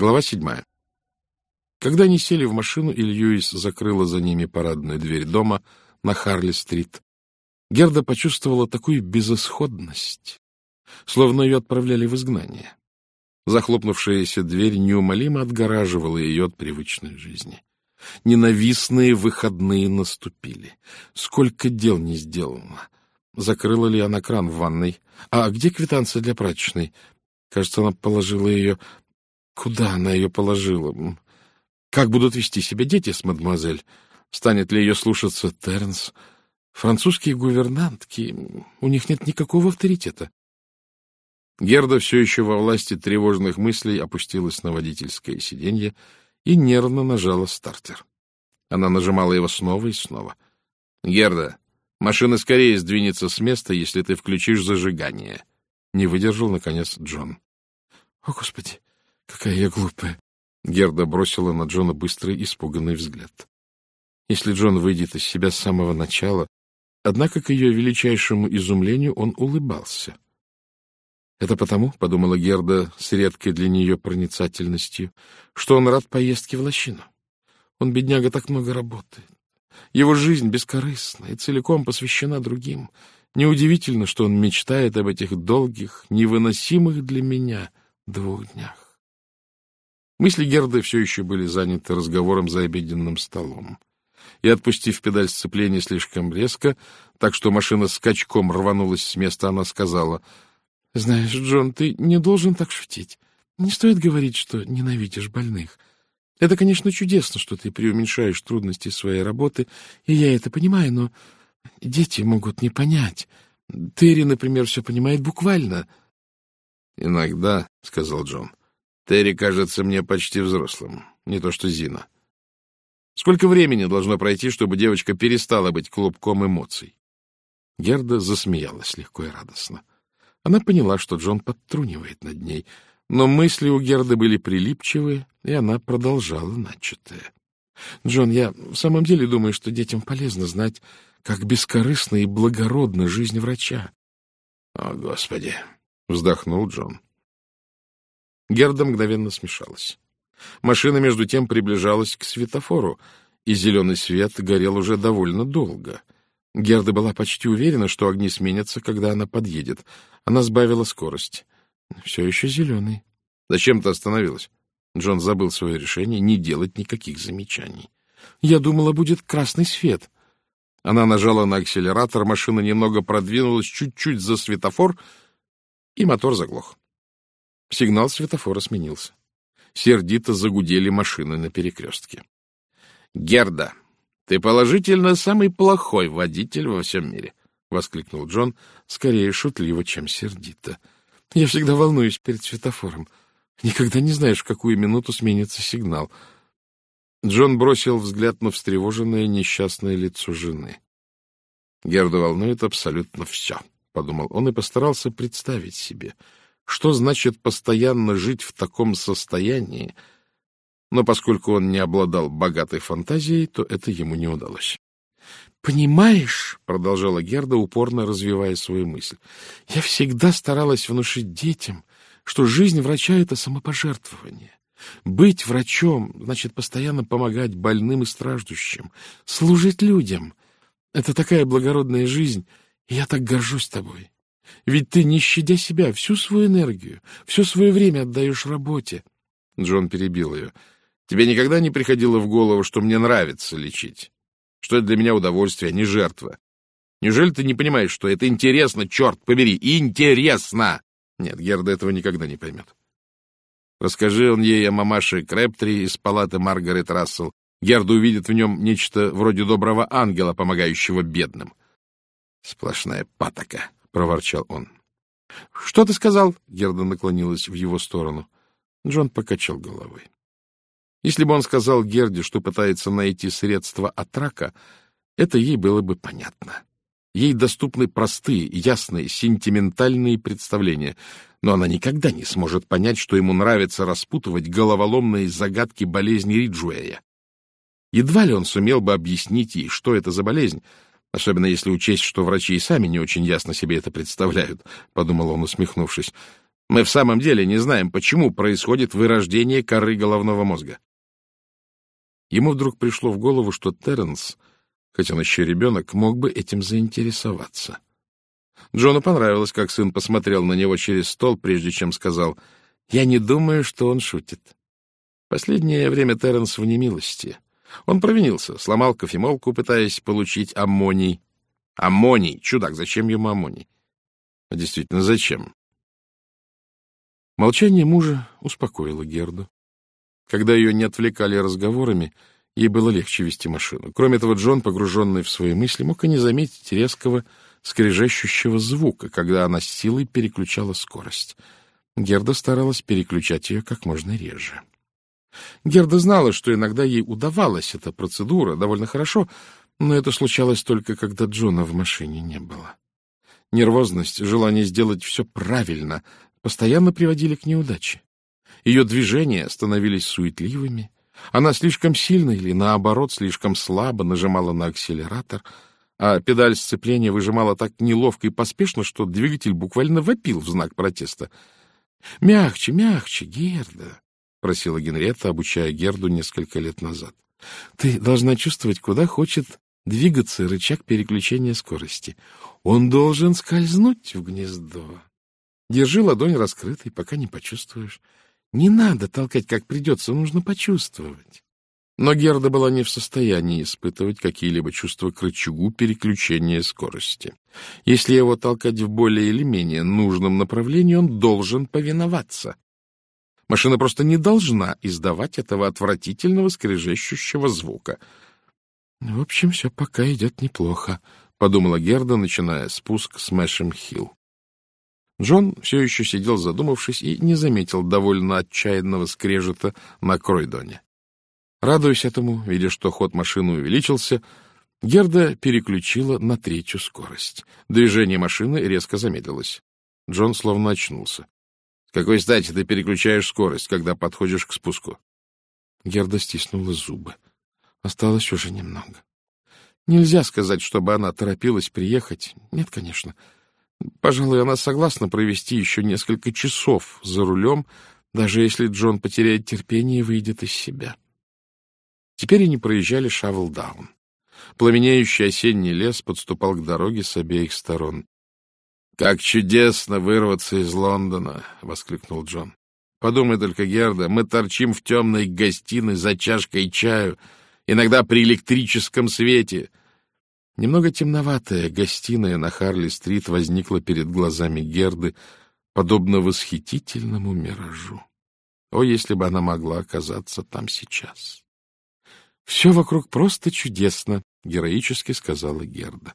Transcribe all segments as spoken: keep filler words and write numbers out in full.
Глава седьмая. Когда они сели в машину, и Льюис закрыла за ними парадную дверь дома на Харли-стрит, Герда почувствовала такую безысходность, словно ее отправляли в изгнание. Захлопнувшаяся дверь неумолимо отгораживала ее от привычной жизни. Ненавистные выходные наступили. Сколько дел не сделано. Закрыла ли она кран в ванной? А где квитанция для прачечной? Кажется, она положила ее... Куда она ее положила? Как будут вести себя дети с мадемуазель? Станет ли ее слушаться Тернс? Французские гувернантки, у них нет никакого авторитета. Герда, все еще во власти тревожных мыслей, опустилась на водительское сиденье и нервно нажала стартер. Она нажимала его снова и снова. — Герда, машина скорее сдвинется с места, если ты включишь зажигание. Не выдержал, наконец, Джон. — О, Господи, какая я глупая! Герда бросила на Джона быстрый, испуганный взгляд. Если Джон выйдет из себя с самого начала... Однако, к ее величайшему изумлению, он улыбался. «Это потому, — подумала Герда с редкой для нее проницательностью, — что он рад поездке в лощину. Он, бедняга, так много работает. Его жизнь бескорыстна и целиком посвящена другим. Неудивительно, что он мечтает об этих долгих, невыносимых для меня двух днях». Мысли Герды все еще были заняты разговором за обеденным столом. И, отпустив педаль сцепления слишком резко, так что машина скачком рванулась с места, она сказала: — Знаешь, Джон, ты не должен так шутить. Не стоит говорить, что ненавидишь больных. Это, конечно, чудесно, что ты преуменьшаешь трудности своей работы, и я это понимаю, но дети могут не понять. Терри, например, все понимает буквально. — Иногда, — сказал Джон, — Терри кажется мне почти взрослым, не то что Зина. Сколько времени должно пройти, чтобы девочка перестала быть клубком эмоций? Герда засмеялась легко и радостно. Она поняла, что Джон подтрунивает над ней, но мысли у Герды были прилипчивые, и она продолжала начатое. — Джон, я в самом деле думаю, что детям полезно знать, как бескорыстна и благородна жизнь врача. — О, Господи! — вздохнул Джон. Герда мгновенно смешалась. Машина, между тем, приближалась к светофору, и зеленый свет горел уже довольно долго. Герда была почти уверена, что огни сменятся, когда она подъедет. Она сбавила скорость. Все еще зеленый. — Зачем ты остановилась? Джон забыл свое решение не делать никаких замечаний. — Я думала, будет красный свет. Она нажала на акселератор, машина немного продвинулась чуть-чуть за светофор, и мотор заглох. Сигнал светофора сменился. Сердито загудели машины на перекрестке. — Герда, ты положительно самый плохой водитель во всем мире! — воскликнул Джон, скорее шутливо, чем сердито. — Я всегда волнуюсь перед светофором. Никогда не знаешь, в какую минуту сменится сигнал. Джон бросил взгляд на встревоженное несчастное лицо жены. — Герду волнует абсолютно все, — подумал он и постарался представить себе, что значит постоянно жить в таком состоянии, но поскольку он не обладал богатой фантазией, то это ему не удалось. — Понимаешь, — продолжала Герда, упорно развивая свою мысль, — я всегда старалась внушить детям, что жизнь врача — это самопожертвование. Быть врачом значит постоянно помогать больным и страждущим, служить людям. Это такая благородная жизнь, и я так горжусь тобой. Ведь ты, не щадя себя, всю свою энергию, все свое время отдаешь работе. Джон перебил ее. — Тебе никогда не приходило в голову, что мне нравится лечить? Что это для меня удовольствие, а не жертва? Неужели ты не понимаешь, что это интересно, черт побери, интересно? Нет, Герда этого никогда не поймет. Расскажи он ей о мамаше Крэптри из палаты Маргарет Рассел. Герда увидит в нем нечто вроде доброго ангела, помогающего бедным. — Сплошная патока, — проворчал он. — Что ты сказал? — Герда наклонилась в его сторону. Джон покачал головой. Если бы он сказал Герде, что пытается найти средства от рака, это ей было бы понятно. Ей доступны простые, ясные, сентиментальные представления, но она никогда не сможет понять, что ему нравится распутывать головоломные загадки болезни Риджуэя. Едва ли он сумел бы объяснить ей, что это за болезнь, особенно если учесть, что врачи и сами не очень ясно себе это представляют, — подумал он, усмехнувшись. Мы в самом деле не знаем, почему происходит вырождение коры головного мозга. Ему вдруг пришло в голову, что Терренс, хоть он еще ребенок, мог бы этим заинтересоваться. Джону понравилось, как сын посмотрел на него через стол, прежде чем сказал: «Я не думаю, что он шутит». Последнее время Терренс в немилости. Он провинился, сломал кофемолку, пытаясь получить аммоний. Аммоний! Чудак, зачем ему аммоний? А действительно, зачем? Молчание мужа успокоило Герду. Когда ее не отвлекали разговорами, ей было легче вести машину. Кроме того, Джон, погруженный в свои мысли, мог и не заметить резкого скрежещущего звука, когда она с силой переключала скорость. Герда старалась переключать ее как можно реже. Герда знала, что иногда ей удавалась эта процедура довольно хорошо, но это случалось только, когда Джона в машине не было. Нервозность, желание сделать все правильно постоянно приводили к неудаче. Ее движения становились суетливыми, она слишком сильно или, наоборот, слишком слабо нажимала на акселератор, а педаль сцепления выжимала так неловко и поспешно, что двигатель буквально вопил в знак протеста. «Мягче, мягче, Герда!» — просила Генриетта, обучая Герду несколько лет назад. «Ты должна чувствовать, куда хочет двигаться рычаг переключения скорости. Он должен скользнуть в гнездо. Держи ладонь раскрытой, пока не почувствуешь. Не надо толкать, как придется, нужно почувствовать». Но Герда была не в состоянии испытывать какие-либо чувства к рычагу переключения скорости. Если его толкать в более или менее нужном направлении, он должен повиноваться. Машина просто не должна издавать этого отвратительного скрежещущего звука. «В общем, все пока идет неплохо», — подумала Герда, начиная спуск с Мэшем-Хилл. Джон все еще сидел задумавшись и не заметил довольно отчаянного скрежета на Кройдоне. Радуясь этому, видя, что ход машины увеличился, Герда переключила на третью скорость. Движение машины резко замедлилось. Джон словно очнулся. — С какой стати ты переключаешь скорость, когда подходишь к спуску? Герда стиснула зубы. Осталось уже немного. Нельзя сказать, чтобы она торопилась приехать. Нет, конечно. Пожалуй, она согласна провести еще несколько часов за рулем, даже если Джон потеряет терпение и выйдет из себя. Теперь они проезжали Шавелдаун. Пламенеющий осенний лес подступал к дороге с обеих сторон. — Как чудесно вырваться из Лондона! — воскликнул Джон. — Подумай только, Герда, мы торчим в темной гостиной за чашкой чаю, иногда при электрическом свете. Немного темноватая гостиная на Харли-стрит возникла перед глазами Герды, подобно восхитительному миражу. О, если бы она могла оказаться там сейчас! — Все вокруг просто чудесно, — героически сказала Герда.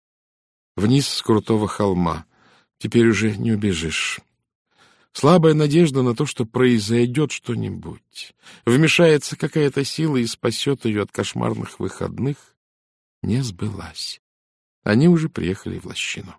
Вниз с крутого холма. Теперь уже не убежишь. Слабая надежда на то, что произойдет что-нибудь, вмешается какая-то сила и спасет ее от кошмарных выходных, не сбылась. Они уже приехали в лощину.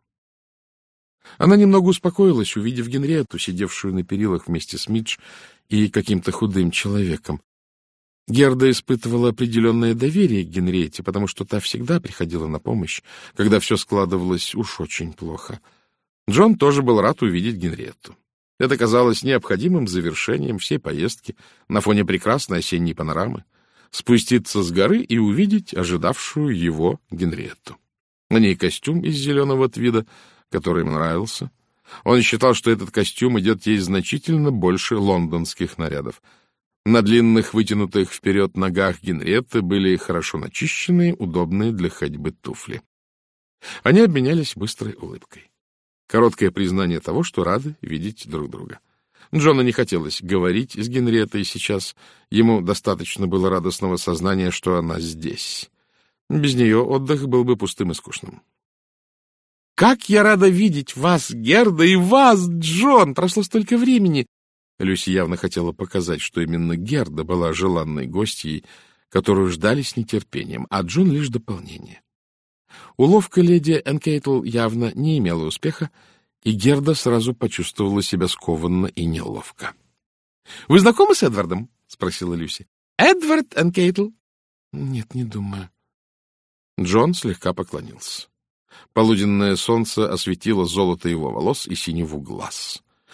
Она немного успокоилась, увидев Генриетту, сидевшую на перилах вместе с Мидж и каким-то худым человеком. Герда испытывала определенное доверие к Генриетте, потому что та всегда приходила на помощь, когда все складывалось уж очень плохо. Джон тоже был рад увидеть Генриетту. Это казалось необходимым завершением всей поездки на фоне прекрасной осенней панорамы — спуститься с горы и увидеть ожидавшую его Генриетту. На ней костюм из зеленого твида, который ему нравился. Он считал, что этот костюм идет ей значительно больше лондонских нарядов. На длинных, вытянутых вперед ногах Генриетты были хорошо начищенные, удобные для ходьбы туфли. Они обменялись быстрой улыбкой. Короткое признание того, что рады видеть друг друга. Джону не хотелось говорить с Генриеттой сейчас. Ему достаточно было радостного сознания, что она здесь. Без нее отдых был бы пустым и скучным. — Как я рада видеть вас, Герда, и вас, Джон! Прошло столько времени! Люси явно хотела показать, что именно Герда была желанной гостьей, которую ждали с нетерпением, а Джон лишь дополнение. Уловка леди Энкейтл явно не имела успеха, и Герда сразу почувствовала себя скованно и неловко. — Вы знакомы с Эдвардом? — спросила Люси. — Эдвард Энкейтл? — Нет, не думаю. Джон слегка поклонился. Полуденное солнце осветило золото его волос и синеву глаз.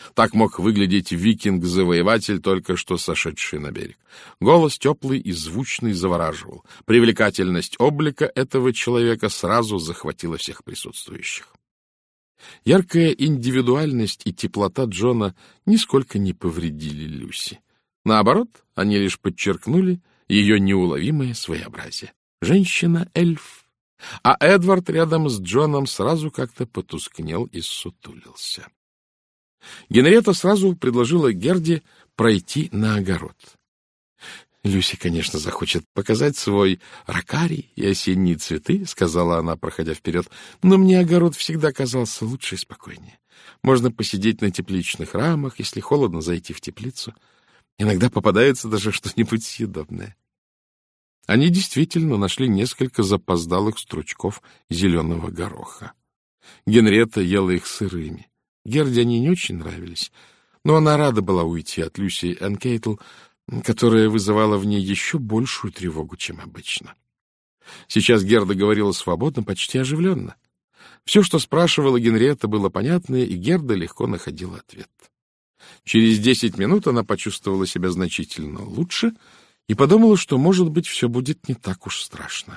Так мог выглядеть викинг-завоеватель, только что сошедший на берег. Голос теплый и звучный завораживал. Привлекательность облика этого человека сразу захватила всех присутствующих. Яркая индивидуальность и теплота Джона нисколько не повредили Люси. Наоборот, они лишь подчеркнули ее неуловимое своеобразие. Женщина-эльф. А Эдвард рядом с Джоном сразу как-то потускнел и ссутулился. Генриетта сразу предложила Герде пройти на огород. «Люси, конечно, захочет показать свой ракарий и осенние цветы», — сказала она, проходя вперед, «но мне огород всегда казался лучше и спокойнее. Можно посидеть на тепличных рамах, если холодно, зайти в теплицу. Иногда попадается даже что-нибудь съедобное». Они действительно нашли несколько запоздалых стручков зеленого гороха. Генриетта ела их сырыми. Герде они не очень нравились, но она рада была уйти от Люси Энкейтл, которая вызывала в ней еще большую тревогу, чем обычно. Сейчас Герда говорила свободно, почти оживленно. Все, что спрашивала Генриетта, было понятно, и Герда легко находила ответ. Через десять минут она почувствовала себя значительно лучше и подумала, что, может быть, все будет не так уж страшно.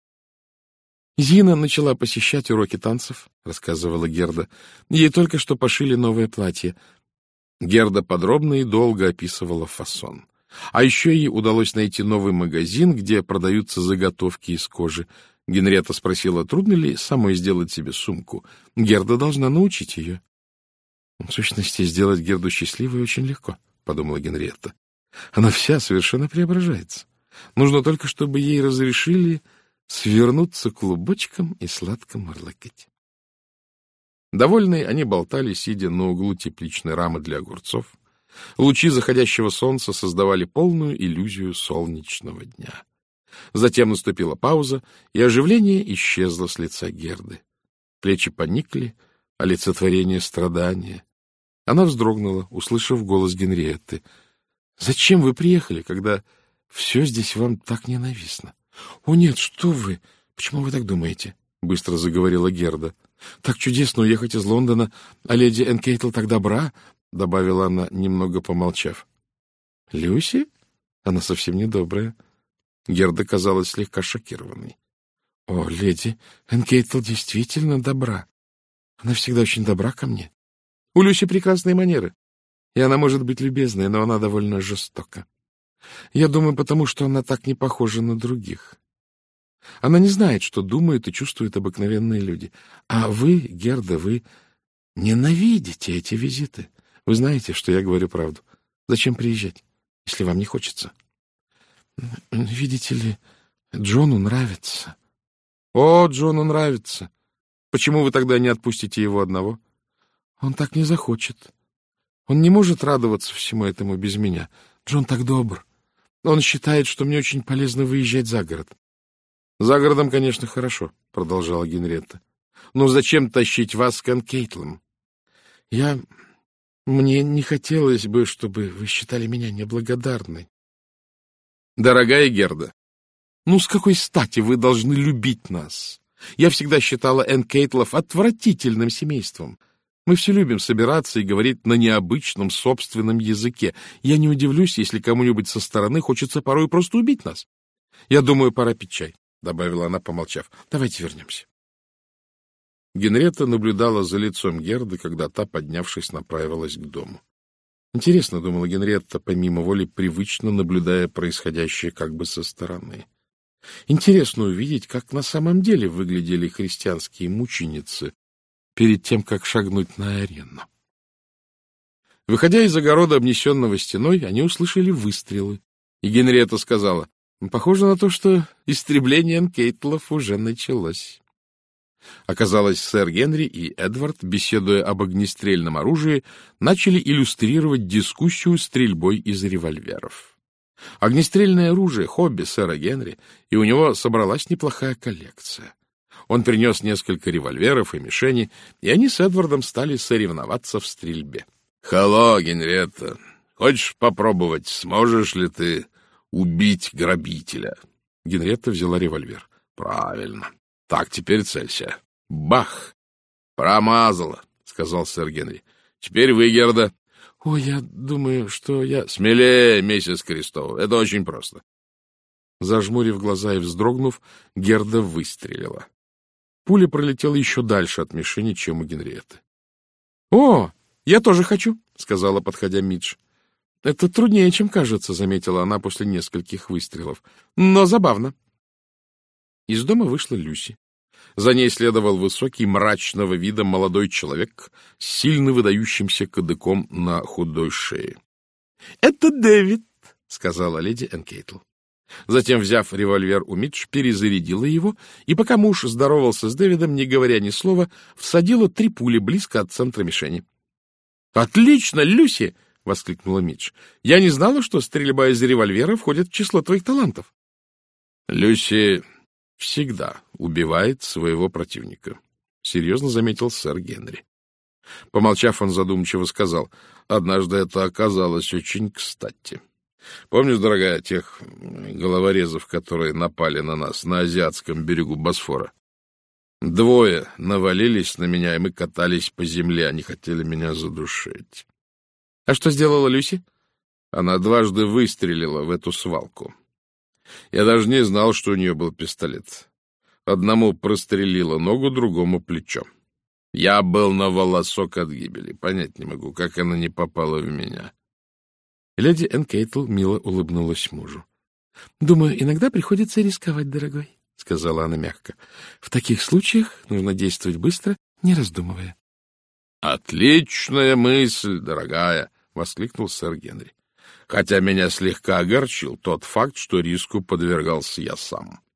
«Зина начала посещать уроки танцев», — рассказывала Герда. «Ей только что пошили новое платье». Герда подробно и долго описывала фасон. А еще ей удалось найти новый магазин, где продаются заготовки из кожи. Генриетта спросила, трудно ли самой сделать себе сумку. Герда должна научить ее. «В сущности, сделать Герду счастливой очень легко», — подумала Генриетта. «Она вся совершенно преображается. Нужно только, чтобы ей разрешили свернуться клубочком и сладко мурлыкать». Довольные, они болтали, сидя на углу тепличной рамы для огурцов. Лучи заходящего солнца создавали полную иллюзию солнечного дня. Затем наступила пауза, и оживление исчезло с лица Герды. Плечи поникли, олицетворение страдания. Она вздрогнула, услышав голос Генриетты. «Зачем вы приехали, когда все здесь вам так ненавистно?» «О, нет, что вы! Почему вы так думаете?» — быстро заговорила Герда. «Так чудесно уехать из Лондона, а леди Энкейтл так добра», — добавила она, немного помолчав. «Люси? Она совсем не добрая». Герда казалась слегка шокированной. «О, леди Энкейтл действительно добра. Она всегда очень добра ко мне. У Люси прекрасные манеры, и она может быть любезной, но она довольно жестока. Я думаю, потому что она так не похожа на других. Она не знает, что думают и чувствуют обыкновенные люди. А вы, Герда, вы ненавидите эти визиты. Вы знаете, что я говорю правду. Зачем приезжать, если вам не хочется?» «Видите ли, Джону нравится». «О, Джону нравится. Почему вы тогда не отпустите его одного?» «Он так не захочет. Он не может радоваться всему этому без меня. Джон так добр. Он считает, что мне очень полезно выезжать за город». «За городом, конечно, хорошо», — продолжала Генриетта. «Но зачем тащить вас к Энкейтлам?» «Я... Мне не хотелось бы, чтобы вы считали меня неблагодарной». «Дорогая Герда, ну с какой стати вы должны любить нас? Я всегда считала Энкейтлов отвратительным семейством. Мы все любим собираться и говорить на необычном собственном языке. Я не удивлюсь, если кому-нибудь со стороны хочется порой просто убить нас. Я думаю, пора пить чай», — добавила она, помолчав. «Давайте вернемся». Генриетта наблюдала за лицом Герды, когда та, поднявшись, направилась к дому. Интересно, — думала Генриетта, помимо воли, привычно наблюдая происходящее как бы со стороны. Интересно увидеть, как на самом деле выглядели христианские мученицы перед тем, как шагнуть на арену. Выходя из огорода, обнесенного стеной, они услышали выстрелы, и Генриетта сказала, «Похоже на то, что истребление Энкейтлов уже началось». Оказалось, сэр Генри и Эдвард, беседуя об огнестрельном оружии, начали иллюстрировать дискуссию стрельбой из револьверов. Огнестрельное оружие — хобби сэра Генри, и у него собралась неплохая коллекция. Он принес несколько револьверов и мишени, и они с Эдвардом стали соревноваться в стрельбе. — Халло, Генриетта, хочешь попробовать, сможешь ли ты убить грабителя? Генриетта взяла револьвер. — Правильно. Так, теперь целься. Бах! Промазала, — сказал сэр Генри. Теперь вы, Герда. — О, я думаю, что я... — Смелее, миссис Крестова. Это очень просто. Зажмурив глаза и вздрогнув, Герда выстрелила. Пуля пролетела еще дальше от мишени, чем у Генриетты. — О, я тоже хочу, — сказала, подходя Мидж. — Это труднее, чем кажется, — заметила она после нескольких выстрелов. — Но забавно. Из дома вышла Люси. За ней следовал высокий, мрачного вида молодой человек с сильно выдающимся кадыком на худой шее. — Это Дэвид, — сказала леди Энкейтл. Затем, взяв револьвер у Мидж, перезарядила его, и пока муж здоровался с Дэвидом, не говоря ни слова, всадила три пули близко от центра мишени. — Отлично, Люси! — воскликнула Мидж. — Я не знала, что стрельба из револьвера входит в число твоих талантов. — Люси всегда убивает своего противника, — серьезно заметил сэр Генри. Помолчав, он задумчиво сказал: — Однажды это оказалось очень кстати. Помнишь, дорогая, тех головорезов, которые напали на нас на азиатском берегу Босфора? Двое навалились на меня, и мы катались по земле. Они хотели меня задушить. — А что сделала Люси? Она дважды выстрелила в эту свалку. Я даже не знал, что у нее был пистолет. Одному прострелила ногу, другому плечо. Я был на волосок от гибели. Понять не могу, как она не попала в меня. Леди Энкейтл мило улыбнулась мужу. — Думаю, иногда приходится рисковать, дорогой, — сказала она мягко. — В таких случаях нужно действовать быстро, не раздумывая. — Отличная мысль, дорогая! — воскликнул сэр Генри. Хотя меня слегка огорчил тот факт, что риску подвергался я сам.